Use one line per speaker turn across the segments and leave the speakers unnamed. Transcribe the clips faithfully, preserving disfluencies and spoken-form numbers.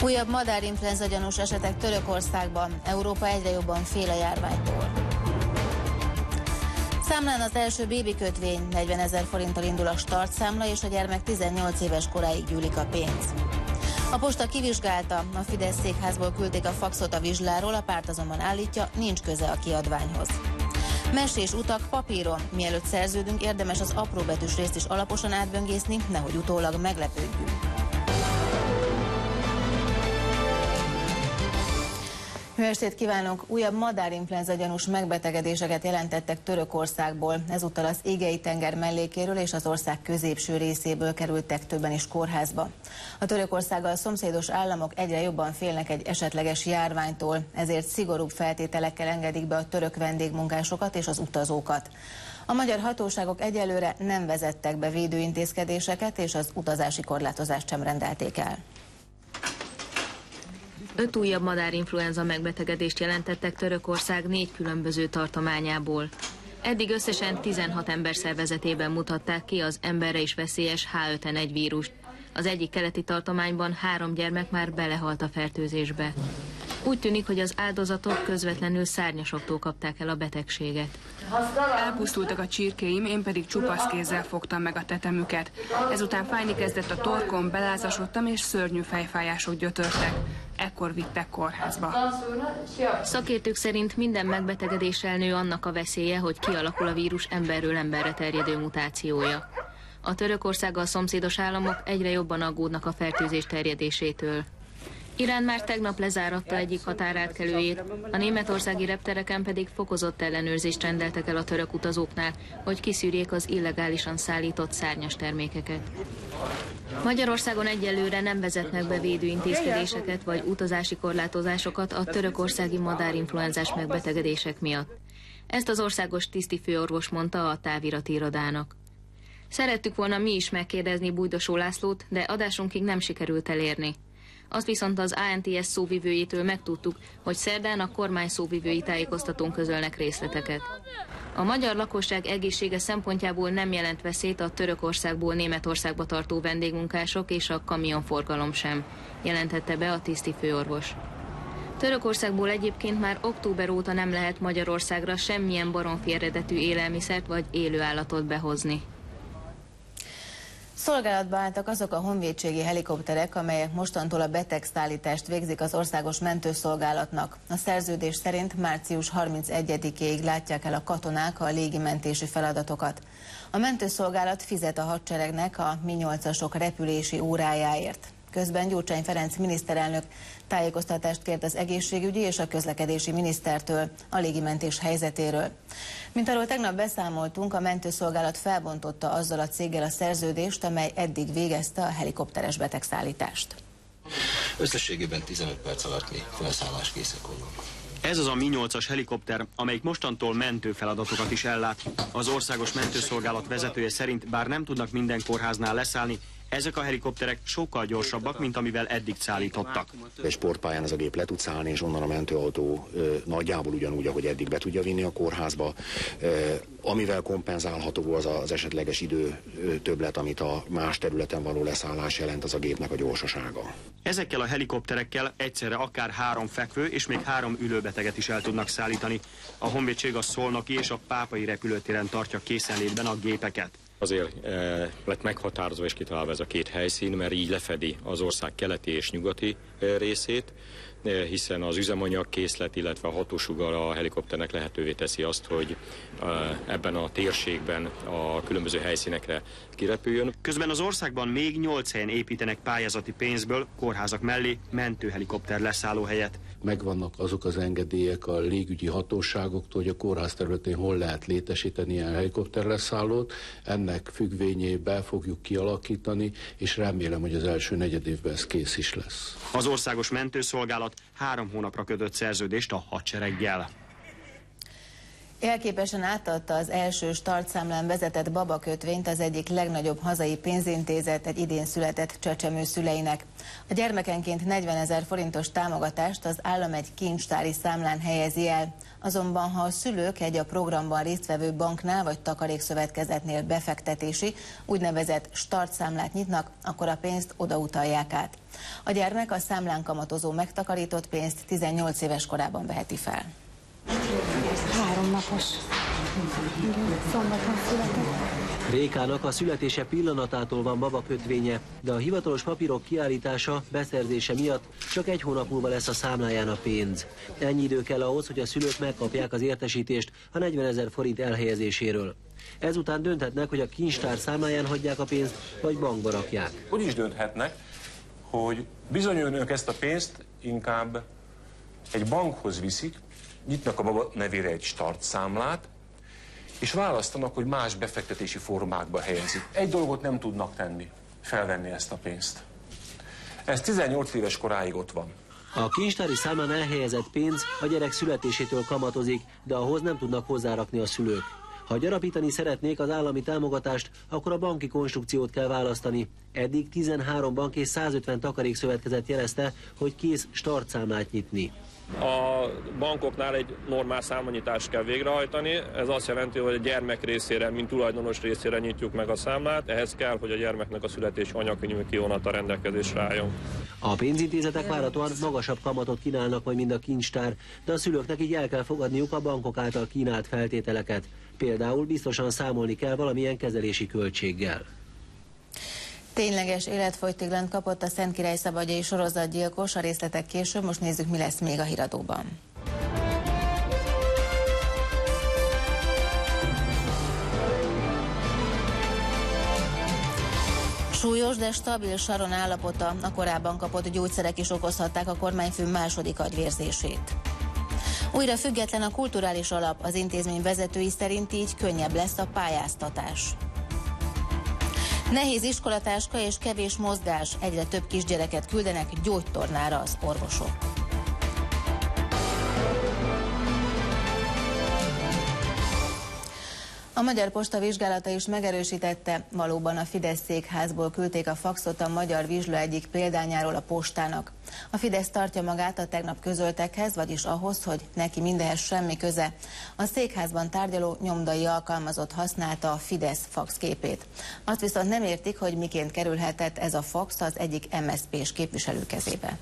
Újabb madárinfluenza gyanús esetek Törökországban, Európa egyre jobban fél a járványtól. Számlán az első bébi kötvény, negyvenezer forinttal indul a startszámla, és a gyermek tizennyolc éves koráig gyűlik a pénz. A posta kivizsgálta, a Fidesz székházból küldték a faxot a vizsláról, a párt azonban állítja, nincs köze a kiadványhoz. Mesés utak papíron, mielőtt szerződünk, érdemes az apróbetűs részt is alaposan átböngészni, nehogy utólag meglepődjünk. Jó estét kívánok! Újabb madárinfluenza gyanús megbetegedéseket jelentettek Törökországból. Ezúttal az Égei-tenger mellékéről és az ország középső részéből kerültek többen is kórházba. A Törökországgal szomszédos államok egyre jobban félnek egy esetleges járványtól, ezért szigorúbb feltételekkel engedik be a török vendégmunkásokat és az utazókat. A magyar hatóságok egyelőre nem vezettek be védőintézkedéseket, és az utazási korlátozást sem rendelték el.
Öt újabb madárinfluenza megbetegedést jelentettek Törökország négy különböző tartományából. Eddig összesen tizenhat ember szervezetében mutatták ki az emberre is veszélyes H öt N egy vírust. Az egyik keleti tartományban három gyermek már belehalt a fertőzésbe. Úgy tűnik, hogy az áldozatok közvetlenül szárnyasoktól kapták el a betegséget.
Elpusztultak a csirkéim, én pedig csupasz kézzel fogtam meg a tetemüket. Ezután fájni kezdett a torkom, belázasodtam és szörnyű fejfájások gyötörtek. Ekkor vittek kórházba.
Szakértők szerint minden megbetegedéssel nő annak a veszélye, hogy kialakul a vírus emberről emberre terjedő mutációja. A Törökországgal szomszédos államok egyre jobban aggódnak a fertőzés terjedésétől. Irán már tegnap lezáratta egyik határátkelőjét, a németországi reptereken pedig fokozott ellenőrzést rendeltek el a török utazóknál, hogy kiszűrjék az illegálisan szállított szárnyas termékeket. Magyarországon egyelőre nem vezetnek be védőintézkedéseket vagy utazási korlátozásokat a törökországi madárinfluenzás megbetegedések miatt. Ezt az országos tisztifőorvos mondta a távirati irodának. Szerettük volna mi is megkérdezni Bújdosó Lászlót, de adásunkig nem sikerült elérni. Azt viszont az á en té es szóvivőjétől megtudtuk, hogy szerdán a kormány szóvivői tájékoztatón közölnek részleteket. A magyar lakosság egészsége szempontjából nem jelent veszélyt a Törökországból Németországba tartó vendégmunkások és a kamionforgalom sem, jelentette be a tisztifőorvos. Törökországból egyébként már október óta nem lehet Magyarországra semmilyen baromfi eredetű élelmiszert vagy élőállatot behozni.
Szolgálatba álltak azok a honvédségi helikopterek, amelyek mostantól a betegszállítást végzik az országos mentőszolgálatnak. A szerződés szerint március harmincegyedikéig látják el a katonák a légimentési feladatokat. A mentőszolgálat fizet a hadseregnek a Mi nyolcasok repülési órájáért. Közben Gyurcsány Ferenc miniszterelnök tájékoztatást kért az egészségügyi és a közlekedési minisztertől a légimentés helyzetéről. Mint arról tegnap beszámoltunk, a mentőszolgálat felbontotta azzal a céggel a szerződést, amely eddig végezte a helikopteres betegszállítást.
Összességében tizenöt perc alatt mi felszálláskészek vagyunk.
Ez az a Mi nyolcas helikopter, amelyik mostantól mentőfeladatokat is ellát. Az országos mentőszolgálat vezetője szerint bár nem tudnak minden kórháznál leszállni, ezek a helikopterek sokkal gyorsabbak, mint amivel eddig szállítottak.
Egy sportpályán ez a gép le tud szállni, és onnan a mentőautó ö, nagyjából ugyanúgy, ahogy eddig be tudja vinni a kórházba. Ö, amivel kompenzálható az az esetleges idő ö, többlet, amit a más területen való leszállás jelent, az a gépnek a gyorsasága.
Ezekkel a helikopterekkel egyszerre akár három fekvő és még három ülőbeteget is el tudnak szállítani. A honvédség a szolnoki és a pápai repülőtéren tartja készenlétben a gépeket.
Azért e, lett meghatározva és kitalálva ez a két helyszín, mert így lefedi az ország keleti és nyugati e, részét, e, hiszen az üzemanyag készlet, illetve a hatósugar a helikopternek lehetővé teszi azt, hogy e, ebben a térségben a különböző helyszínekre kirepüljön.
Közben az országban még nyolc helyen építenek pályázati pénzből kórházak mellé mentőhelikopter leszállóhelyet.
Megvannak azok az engedélyek a légügyi hatóságoktól, hogy a kórház területén hol lehet létesíteni ilyen helikopter leszállót. Ennek függvényében fogjuk kialakítani, és remélem, hogy az első negyed évben ez kész is lesz.
Az országos mentőszolgálat három hónapra kötött szerződést a hadsereggel.
Jelképesen átadta az első startszámlán vezetett babakötvényt az egyik legnagyobb hazai pénzintézet egy idén született csecsemő szüleinek. A gyermekenként negyvenezer forintos támogatást az állam egy kincstári számlán helyezi el. Azonban, ha a szülők egy a programban résztvevő banknál vagy takarékszövetkezetnél befektetési, úgynevezett startszámlát nyitnak, akkor a pénzt odautalják át. A gyermek a számlán kamatozó megtakarított pénzt tizennyolc éves korában veheti fel.
Három napos. Szombaton született.
Rékának a születése pillanatától van babakötvénye, de a hivatalos papírok kiállítása, beszerzése miatt csak egy hónap múlva lesz a számláján a pénz. Ennyi idő kell ahhoz, hogy a szülők megkapják az értesítést a negyvenezer forint elhelyezéséről. Ezután dönthetnek, hogy a kincstár számláján hagyják a pénzt, vagy bankba rakják.
Úgy is dönthetnek, hogy bizony önök ezt a pénzt inkább egy bankhoz viszik, nyitnak a baba nevére egy startszámlát, és választanak, hogy más befektetési formákba helyezik. Egy dolgot nem tudnak tenni, felvenni ezt a pénzt. Ez tizennyolc éves koráig ott van.
A kincstári számlán elhelyezett pénz a gyerek születésétől kamatozik, de ahhoz nem tudnak hozzárakni a szülők. Ha gyarapítani szeretnék az állami támogatást, akkor a banki konstrukciót kell választani. Eddig tizenhárom bank és százötven takarékszövetkezet jelezte, hogy kész startszámlát nyitni.
A bankoknál egy normál számlanyítást kell végrehajtani, ez azt jelenti, hogy a gyermek részére, mint tulajdonos részére nyitjuk meg a számlát, ehhez kell, hogy a gyermeknek a születési anyakönyvi kivonata rendelkezésre álljon.
A pénzintézetek várhatóan magasabb kamatot kínálnak majd, mind a kincstár, de a szülőknek így el kell fogadniuk a bankok által kínált feltételeket. Például biztosan számolni kell valamilyen kezelési költséggel.
Tényleges életfogytiglant kapott a Szentkirály-szabadyai sorozatgyilkos, a részletek később, most nézzük, mi lesz még a híradóban. Súlyos, de stabil Sharon állapota, a korábban kapott gyógyszerek is okozhatták a kormányfő második agyvérzését. Újra független a kulturális alap, az intézmény vezetői szerint így könnyebb lesz a pályáztatás. Nehéz iskolatáska és kevés mozgás, egyre több kisgyereket küldenek gyógytornára az orvosok. A Magyar Posta vizsgálata is megerősítette, valóban a Fidesz székházból küldték a faxot a magyar vizsla egyik példányáról a postának. A Fidesz tartja magát a tegnap közöltekhez, vagyis ahhoz, hogy neki mindenhez semmi köze. A székházban tárgyaló nyomdai alkalmazott használta a Fidesz fax képét. Azt viszont nem értik, hogy miként kerülhetett ez a fax az egyik em es zé pés képviselő kezébe.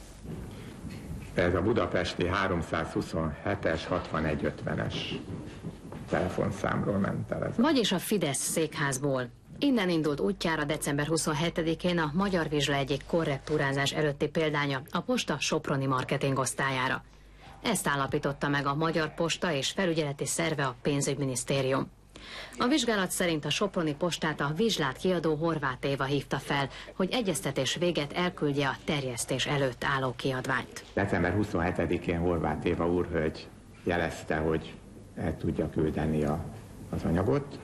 Ez a budapesti háromszázhuszonhetes hatvanegy ötvenes telefonszámról ment el ez.
Vagyis a Fidesz székházból. Innen indult útjára december huszonhetedikén a Magyar Vizsla egyik korrektúrázás előtti példánya, a Posta soproni marketingosztályára. Ezt állapította meg a Magyar Posta és felügyeleti szerve a Pénzügyminisztérium. A vizsgálat szerint a soproni postát a vizslát kiadó Horváth Éva hívta fel, hogy egyeztetés véget elküldje a terjesztés előtt álló kiadványt.
december huszonhetedikén Horváth Éva úrhölgy jelezte, hogy el tudja küldeni a, az anyagot.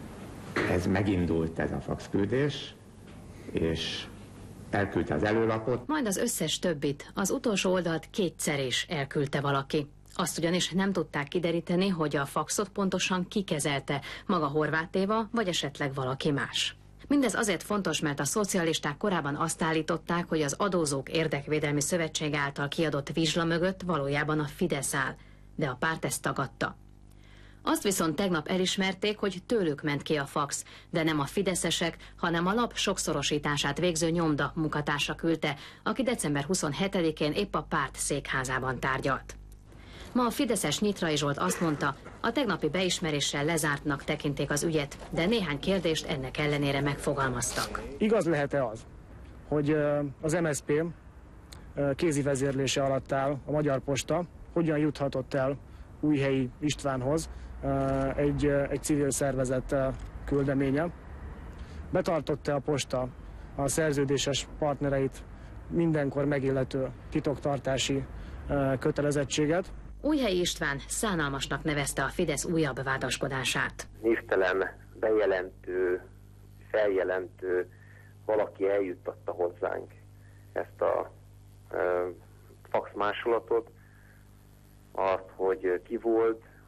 Ez megindult, ez a faxküldés, és elküldte az előlapot.
Majd az összes többit, az utolsó oldalt kétszer is elküldte valaki. Azt ugyanis nem tudták kideríteni, hogy a faxot pontosan kikezelte, maga Horváth Éva, vagy esetleg valaki más. Mindez azért fontos, mert a szocialisták korábban azt állították, hogy az Adózók Érdekvédelmi Szövetség által kiadott vizsla mögött valójában a Fidesz áll, de a párt ezt tagadta. Azt viszont tegnap elismerték, hogy tőlük ment ki a fax, de nem a fideszesek, hanem a lap sokszorosítását végző nyomda munkatársa küldte, aki december huszonhetedikén épp a párt székházában tárgyalt. Ma a fideszes Nyitrai Zsolt azt mondta, a tegnapi beismeréssel lezártnak tekinték az ügyet, de néhány kérdést ennek ellenére megfogalmaztak.
Igaz lehet-e az, hogy az em es zé pé kézi vezérlése alatt áll a Magyar Posta, hogyan juthatott el Újhelyi Istvánhoz egy, egy civil szervezet küldeménye? Betartotta a posta a szerződéses partnereit mindenkor megillető titoktartási kötelezettséget?
Újhelyi István szánalmasnak nevezte a Fidesz újabb vádaskodását.
Névtelen, bejelentő, feljelentő valaki eljuttatta hozzánk ezt a e, fax másolatot. Azt, hogy ki volt, azt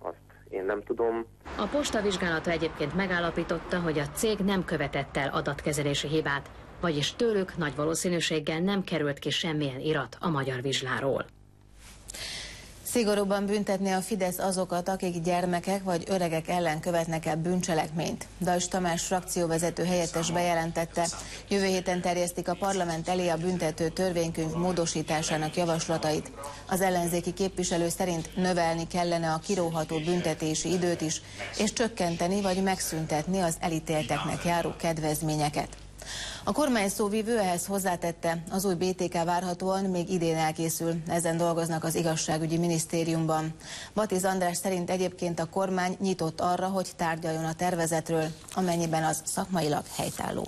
én nem tudom.
A posta vizsgálata egyébként megállapította, hogy a cég nem követett el adatkezelési hibát, vagyis tőlük nagy valószínűséggel nem került ki semmilyen irat a Magyar Vizsláról.
Szigorúban büntetni a Fidesz azokat, akik gyermekek vagy öregek ellen követnek el bűncselekményt. Dajs Tamás frakcióvezető helyettes bejelentette, jövő héten terjesztik a parlament elé a büntető törvénykönyv módosításának javaslatait. Az ellenzéki képviselő szerint növelni kellene a kiróható büntetési időt is, és csökkenteni vagy megszüntetni az elítélteknek járó kedvezményeket. A kormány szóvivő ehhez hozzátette, az új bé té ká várhatóan még idén elkészül, ezen dolgoznak az igazságügyi minisztériumban. Batiz András szerint egyébként a kormány nyitott arra, hogy tárgyaljon a tervezetről, amennyiben az szakmailag helytálló.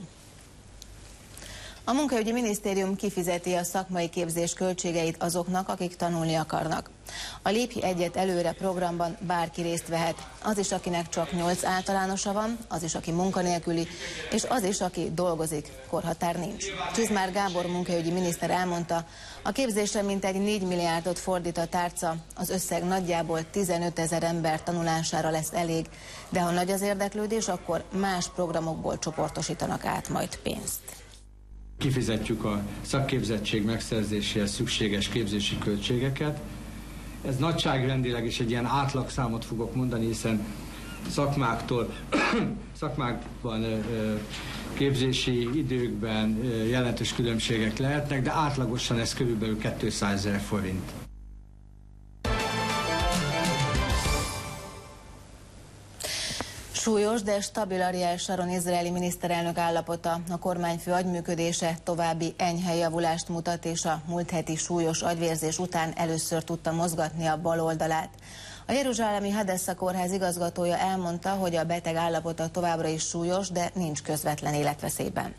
A munkaügyi minisztérium kifizeti a szakmai képzés költségeit azoknak, akik tanulni akarnak. A Lépj Egyet Előre programban bárki részt vehet, az is, akinek csak nyolc általánosa van, az is, aki munkanélküli, és az is, aki dolgozik, korhatár nincs. Csizmár Gábor munkaügyi miniszter elmondta, a képzésre mintegy négy milliárdot fordít a tárca, az összeg nagyjából tizenöt ezer ember tanulására lesz elég, de ha nagy az érdeklődés, akkor más programokból csoportosítanak át majd pénzt.
Kifizetjük a szakképzettség megszerzéséhez szükséges képzési költségeket. Ez nagyságrendileg is egy ilyen átlagszámot fogok mondani, hiszen szakmáktól, szakmákban, képzési időkben jelentős különbségek lehetnek, de átlagosan ez körülbelül kétszázezer forint.
Súlyos, de stabil Ariel Sharon izraeli miniszterelnök állapota, a kormányfő agyműködése további enyhe javulást mutat, és a múlt heti súlyos agyvérzés után először tudta mozgatni a bal oldalát. A jeruzsálemi Hadessa kórház igazgatója elmondta, hogy a beteg állapota továbbra is súlyos, de nincs közvetlen életveszélyben.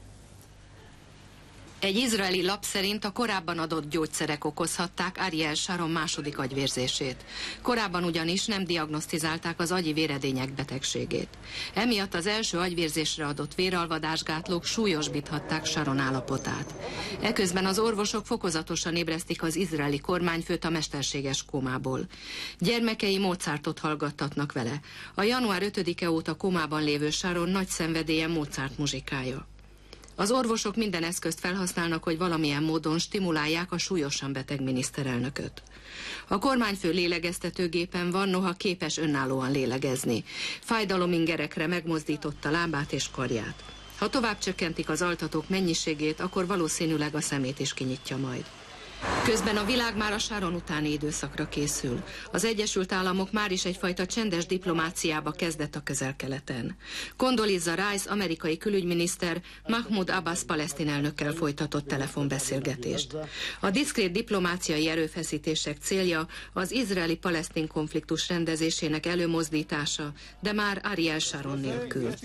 Egy izraeli lap szerint a korábban adott gyógyszerek okozhatták Ariel Sharon második agyvérzését. Korábban ugyanis nem diagnosztizálták az agyi véredények betegségét. Emiatt az első agyvérzésre adott véralvadásgátlók súlyosbíthatták Sharon állapotát. Eközben az orvosok fokozatosan ébresztik az izraeli kormányfőt a mesterséges kómából. Gyermekei Mozartot hallgattatnak vele. A január ötödike óta kómában lévő Sharon nagy szenvedélye Mozart muzsikája. Az orvosok minden eszközt felhasználnak, hogy valamilyen módon stimulálják a súlyosan beteg miniszterelnököt. A kormányfő lélegeztetőgépen van, noha képes önállóan lélegezni. Fájdalomingerekre megmozdította lábát és karját. Ha tovább csökkentik az altatók mennyiségét, akkor valószínűleg a szemét is kinyitja majd. Közben a világ már a Sharon utáni időszakra készül. Az Egyesült Államok már is egyfajta csendes diplomáciába kezdett a Közel-Keleten. Condoleezza Rice amerikai külügyminiszter Mahmoud Abbas palesztin elnökkel folytatott telefonbeszélgetést. A diszkrét diplomáciai erőfeszítések célja az izraeli-palesztin konfliktus rendezésének előmozdítása, de már Ariel Sharon nélkül.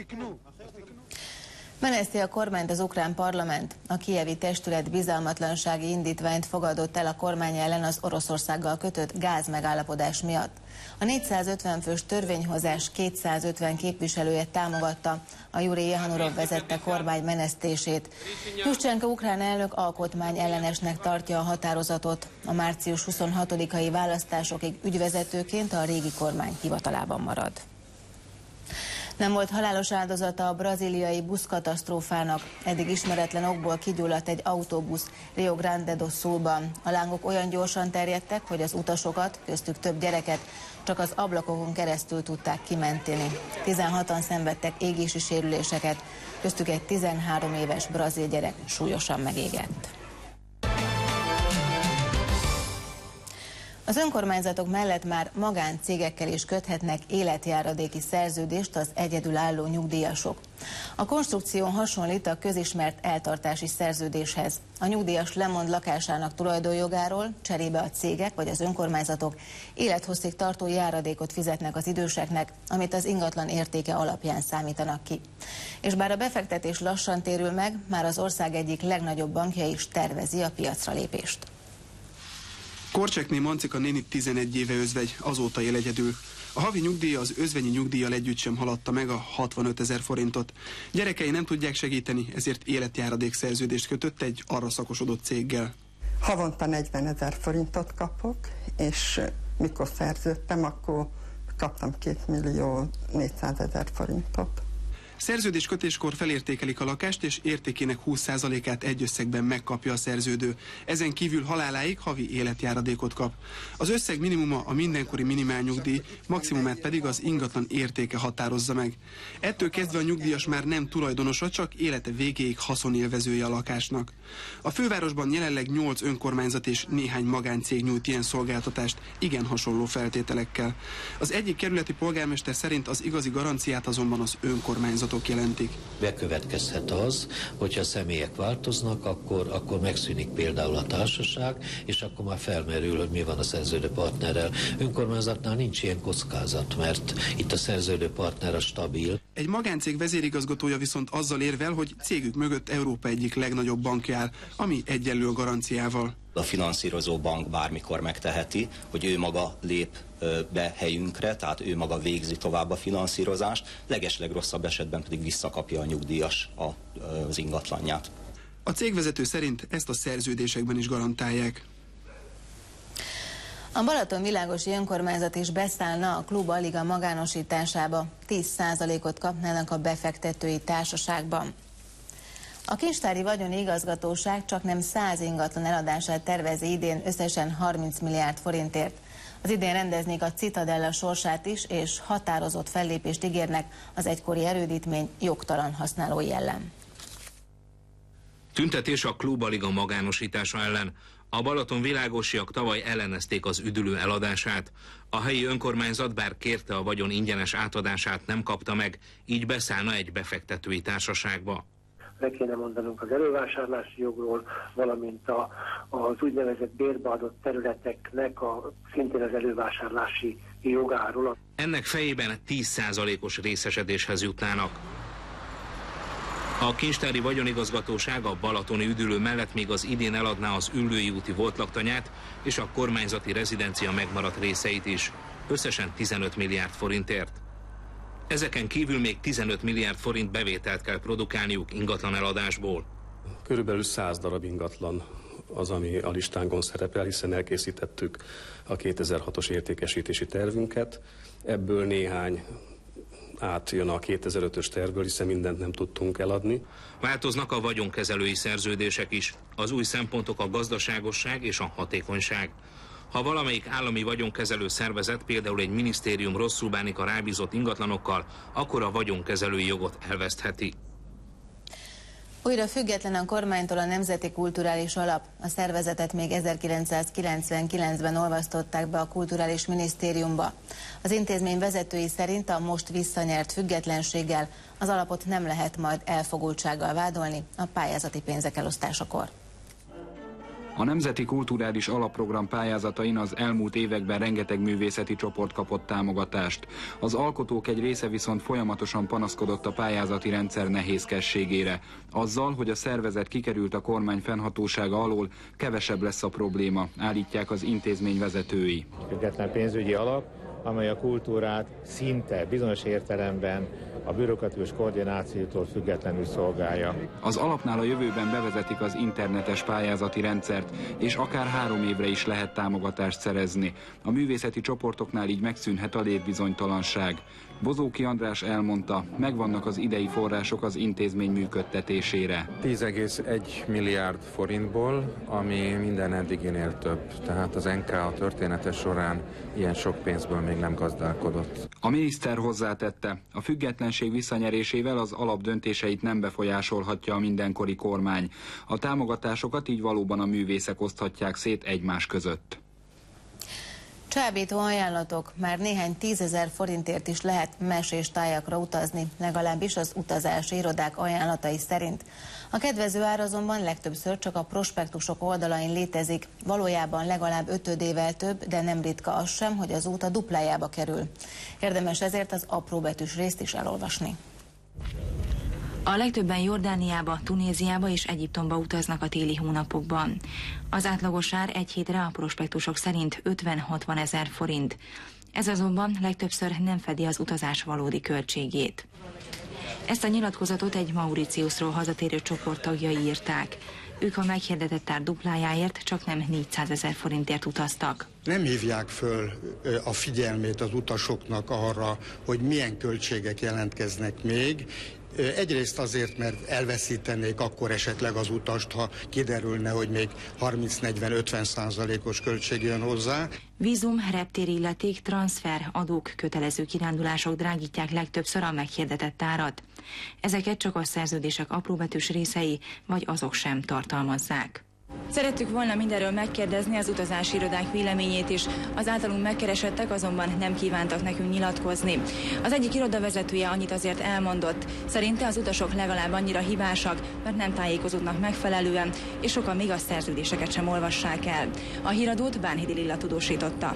Meneszti a kormányt az ukrán parlament. A kijevi testület bizalmatlansági indítványt fogadott el a kormány ellen az Oroszországgal kötött gázmegállapodás miatt. A négyszázötven fős törvényhozás kétszázötven képviselője támogatta a Juri Jehanurov vezette kormány menesztését. Juszcsenko ukrán elnök alkotmány ellenesnek tartja a határozatot. A március huszonhatodikai választásokig ügyvezetőként a régi kormány hivatalában marad. Nem volt halálos áldozata a brazíliai buszkatasztrófának. Eddig ismeretlen okból kigyulladt egy autóbusz Rio Grande do Sulban. A lángok olyan gyorsan terjedtek, hogy az utasokat, köztük több gyereket, csak az ablakokon keresztül tudták kimenteni. tizenhatan szenvedtek égési sérüléseket, köztük egy tizenhárom éves brazil gyerek súlyosan megégett. Az önkormányzatok mellett már magáncégekkel is köthetnek életjáradéki szerződést az egyedülálló nyugdíjasok. A konstrukció hasonlít a közismert eltartási szerződéshez. A nyugdíjas lemond lakásának tulajdonjogáról, cserébe a cégek vagy az önkormányzatok élethosszig tartó járadékot fizetnek az időseknek, amit az ingatlan értéke alapján számítanak ki. És bár a befektetés lassan térül meg, már az ország egyik legnagyobb bankja is tervezi a piacra lépést.
Korcsekné Mancika néni tizenegy éve özvegy, azóta él egyedül. A havi nyugdíja az özvegyi nyugdíjjal együtt sem haladta meg a hatvanöt ezer forintot. Gyerekei nem tudják segíteni, ezért életjáradék szerződést kötött egy arra szakosodott céggel.
Havonta negyven ezer forintot kapok, és mikor szerződtem, akkor kaptam két millió négyszázezer forintot.
Szerződéskötéskor felértékelik a lakást, és értékének húsz százalékát egy összegben megkapja a szerződő. Ezen kívül haláláig havi életjáradékot kap. Az összeg minimuma a mindenkori minimálnyugdíj, maximumát pedig az ingatlan értéke határozza meg. Ettől kezdve a nyugdíjas már nem tulajdonosa, csak élete végéig haszonélvezője a lakásnak. A fővárosban jelenleg nyolc önkormányzat és néhány magáncég nyújt ilyen szolgáltatást, igen hasonló feltételekkel. Az egyik kerületi polgármester szerint az igazi garanciát azonban az önkormányzat jelentik.
Bekövetkezhet az, hogyha a személyek változnak, akkor, akkor megszűnik például a társaság, és akkor már felmerül, hogy mi van a szerződő partnerrel. Önkormányzatnál nincs ilyen kockázat, mert itt a szerződő partner a stabil.
Egy magáncég vezérigazgatója viszont azzal érvel, hogy cégük mögött Európa egyik legnagyobb bankja áll, ami egyenlő a garanciával.
A finanszírozó bank bármikor megteheti, hogy ő maga lép be helyünkre, tehát ő maga végzi tovább a finanszírozást, legeslegrosszabb esetben pedig visszakapja a nyugdíjas az ingatlanját.
A cégvezető szerint ezt a szerződésekben is garantálják.
A Balaton Világosi Önkormányzat is beszállna a Klub Aliga magánosításába, tíz százalékot kapnának a befektetői társaságban. A Kincstári Vagyoni Igazgatóság csaknem száz ingatlan eladását tervezi idén összesen harminc milliárd forintért. Az idén rendeznék a Citadella sorsát is, és határozott fellépést ígérnek az egykori erődítmény jogtalan használói ellen.
Tüntetés a Klub Aliga magánosítása ellen. A Balaton Világosiak tavaly ellenezték az üdülő eladását. A helyi önkormányzat bár kérte a vagyon ingyenes átadását, nem kapta meg, így beszállna egy befektetői társaságba.
Le kéne mondanunk az elővásárlási jogról, valamint a, az úgynevezett bérbeadott területeknek a, szintén az elővásárlási jogáról.
Ennek fejében tíz százalékos részesedéshez jutnának. A Kincstári Vagyonigazgatóság a balatoni üdülő mellett még az idén eladná az Üllői úti voltlaktanyát és a kormányzati rezidencia megmaradt részeit is, összesen tizenöt milliárd forintért. Ezeken kívül még tizenöt milliárd forint bevételt kell produkálniuk ingatlan eladásból.
Körülbelül száz darab ingatlan az, ami a listánkon szerepel, hiszen elkészítettük a kétezer-hatos értékesítési tervünket. Ebből néhány átjön a kétezer-ötös tervből, hiszen mindent nem tudtunk eladni.
Változnak a vagyonkezelői szerződések is. Az új szempontok a gazdaságosság és a hatékonyság. Ha valamelyik állami vagyonkezelő szervezet, például egy minisztérium rosszul bánik a rábízott ingatlanokkal, akkor a vagyonkezelői jogot elvesztheti.
Újra független a kormánytól a Nemzeti Kulturális Alap. A szervezetet még ezerkilencszázkilencvenkilencben olvasztották be a Kulturális Minisztériumba. Az intézmény vezetői szerint a most visszanyert függetlenséggel az alapot nem lehet majd elfogultsággal vádolni a pályázati pénzek elosztásakor.
A Nemzeti Kulturális Alapprogram pályázatain az elmúlt években rengeteg művészeti csoport kapott támogatást. Az alkotók egy része viszont folyamatosan panaszkodott a pályázati rendszer nehézkességére. Azzal, hogy a szervezet kikerült a kormány fennhatósága alól, kevesebb lesz a probléma, állítják az intézmény vezetői.
Független pénzügyi alap, amely a kultúrát szinte bizonyos értelemben a bürokratikus koordinációtól függetlenül szolgálja.
Az alapnál a jövőben bevezetik az internetes pályázati rendszert, és akár három évre is lehet támogatást szerezni. A művészeti csoportoknál így megszűnhet a létbizonytalanság. Bozóki András elmondta, megvannak az idei források az intézmény működtetésére.
tíz egész egy milliárd forintból, ami minden eddiginél több. Tehát az en ká a története során ilyen sok pénzből még nem gazdálkodott.
A miniszter hozzátette, a függetlenség visszanyerésével az alap döntéseit nem befolyásolhatja a mindenkori kormány. A támogatásokat így valóban a művészek oszthatják szét egymás között.
Csábító ajánlatok, már néhány tízezer forintért is lehet mesés tájakra utazni, legalábbis az utazási irodák ajánlatai szerint. A kedvező ár azonban legtöbbször csak a prospektusok oldalain létezik, valójában legalább ötödével több, de nem ritka az sem, hogy az út a duplájába kerül. Érdemes ezért az apróbetűs részt is elolvasni.
A legtöbben Jordániába, Tunéziába és Egyiptomba utaznak a téli hónapokban. Az átlagos ár egy hétre a prospektusok szerint ötven-hatvan ezer forint. Ez azonban legtöbbször nem fedi az utazás valódi költségét. Ezt a nyilatkozatot egy Mauritiusról hazatérő csoport tagjai írták. Ők a meghirdetett ár duplájáért csak nem négyszázezer forintért utaztak.
Nem hívják föl a figyelmét az utasoknak arra, hogy milyen költségek jelentkeznek még. Egyrészt azért, mert elveszítenék akkor esetleg az utast, ha kiderülne, hogy még harminc-negyven-ötven százalékos költség jön hozzá.
Vízum, reptéri illeték, transfer, adók, kötelező kirándulások drágítják legtöbbször a meghirdetett árat. Ezeket csak a szerződések apróbetűs részei, vagy azok sem tartalmazzák. Szerettük volna mindenről megkérdezni az utazási irodák véleményét is. Az általunk megkeresettek azonban nem kívántak nekünk nyilatkozni. Az egyik irodavezetője annyit azért elmondott. Szerinte az utasok legalább annyira hibásak, mert nem tájékozódnak megfelelően, és sokan még a szerződéseket sem olvassák el. A híradót Bánhidi Lilla tudósította.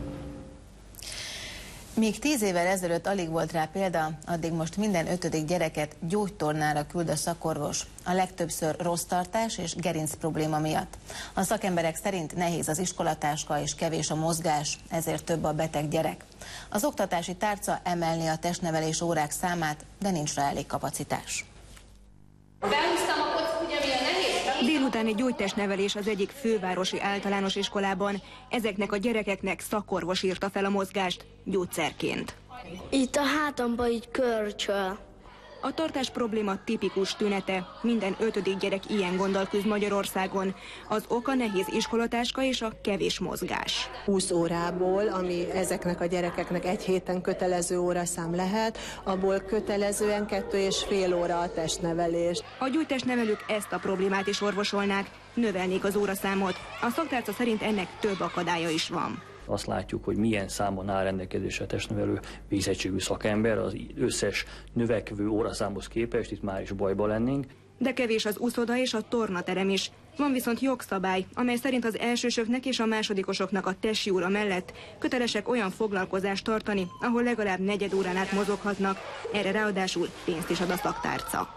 Míg tíz évvel ezelőtt alig volt rá példa, addig most minden ötödik gyereket gyógytornára küld a szakorvos. A legtöbbször rossz tartás és gerinc probléma miatt. A szakemberek szerint nehéz az iskolatáska és kevés a mozgás, ezért több a beteg gyerek. Az oktatási tárca emelni a testnevelés órák számát, de nincs rá elég kapacitás.
Beúsztam a kockut, ugye milyen nehéz? Délutáni gyógytestnevelés az egyik fővárosi általános iskolában. Ezeknek a gyerekeknek szakorvos írta fel a mozgást gyógyszerként.
Itt a hátamba így körcsöl.
A tartás probléma tipikus tünete. Minden ötödik gyerek ilyen gonddal küzd Magyarországon. Az oka nehéz iskolatáska és a kevés mozgás.
húsz órából, ami ezeknek a gyerekeknek egy héten kötelező óraszám lehet, abból kötelezően kettő és fél óra a testnevelés.
A gyógytestnevelők ezt a problémát is orvosolnák, növelnék az óraszámot. A szaktárca szerint ennek több akadálya is van.
Azt látjuk, hogy milyen számon áll rendelkezésre a testnevelő végzettségű szakember, az összes növekvő óraszámhoz képest itt már is bajba lennénk.
De kevés az úszoda és a tornaterem is. Van viszont jogszabály, amely szerint az elsősöknek és a másodikosoknak a testi óra mellett kötelesek olyan foglalkozást tartani, ahol legalább negyed órán át mozoghatnak. Erre ráadásul pénzt is ad a szaktárca.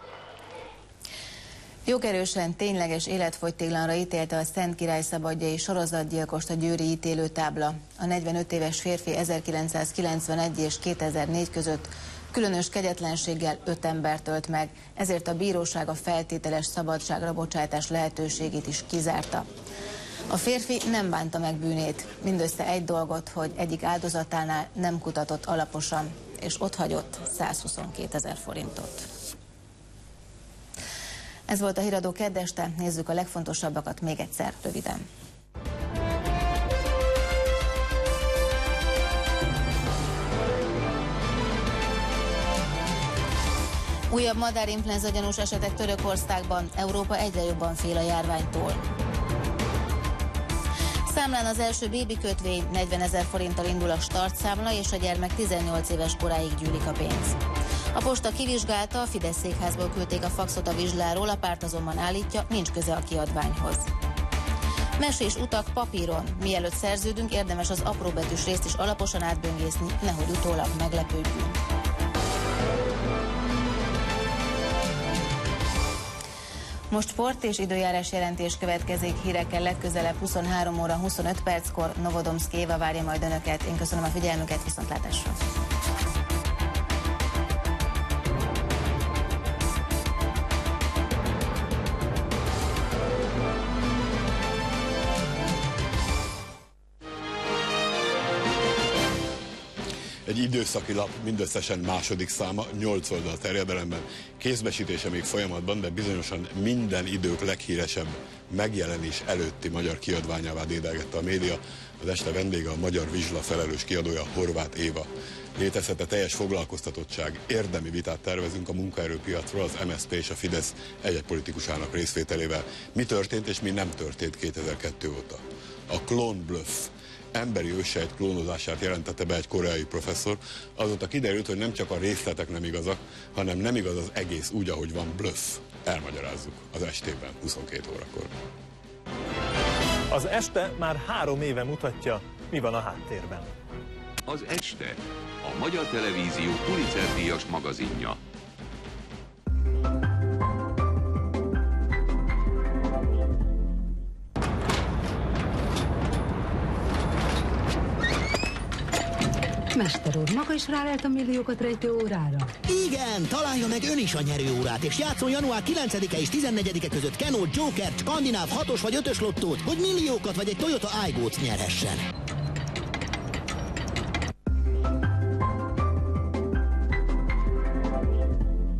Jogerősen tényleges életfogytiglanra ítélte a Szent Király szabadjai sorozatgyilkost a győri ítélőtábla. A negyvenöt éves férfi ezerkilencszázkilencvenegy és kétezer-négy között különös kegyetlenséggel öt embert ölt meg, ezért a bíróság a feltételes szabadságra bocsátás lehetőségét is kizárta. A férfi nem bánta meg bűnét, mindössze egy dolgot, hogy egyik áldozatánál nem kutatott alaposan, és otthagyott százhuszonkétezer forintot. Ez volt a híradó kedd este, nézzük a legfontosabbakat még egyszer röviden. Újabb madárinfluenza gyanús esetek Törökországban, Európa egyre jobban fél a járványtól. Számlán az első bébi kötvény, negyvenezer forinttal indul a startszámla, és a gyermek tizennyolc éves koráig gyűlik a pénz. A posta kivizsgálta, a Fidesz székházból küldték a faxot a vizsláról, a párt azonban állítja, nincs köze a kiadványhoz. Mesés utak papíron. Mielőtt szerződünk, érdemes az apróbetűs részt is alaposan átböngészni, nehogy utólag meglepődjünk. Most sport és időjárás jelentés következik, hírekkel legközelebb huszonhárom óra huszonöt perckor. Novodomszki Éva várja majd önöket. Én köszönöm a figyelmüket, viszontlátásra!
Egy időszaki lap mindösszesen második száma, nyolc oldal terjedelemben, kézbesítése még folyamatban, de bizonyosan minden idők leghíresebb megjelenés előtti magyar kiadványává dédelgette a média. Az este vendége a Magyar Vizsla felelős kiadója, Horváth Éva. Létezhet a teljes foglalkoztatottság, érdemi vitát tervezünk a munkaerőpiacról az em es zé pé és a Fidesz egy-egy politikusának részvételével. Mi történt és mi nem történt kétezer-kettő óta? A klón bluff. Emberi őssejt klónozását jelentette be egy koreai professzor, azóta kiderült, hogy nem csak a részletek nem igazak, hanem nem igaz az egész úgy, ahogy van, bluff. Elmagyarázzuk az estében, huszonkét órakor.
Az este már három éve mutatja, mi van a háttérben.
Az este, a Magyar Televízió Pulitzer-díjas magazinja.
Mester úr, maga is rálelt a milliókat rejtő órára?
Igen, találja meg ön is a nyerőórát, és játszon január kilencedike és tizennegyedike között Kenó, Joker, Skandináv hatos vagy ötös lottót, hogy milliókat vagy egy Toyota Aygo-t nyerhessen.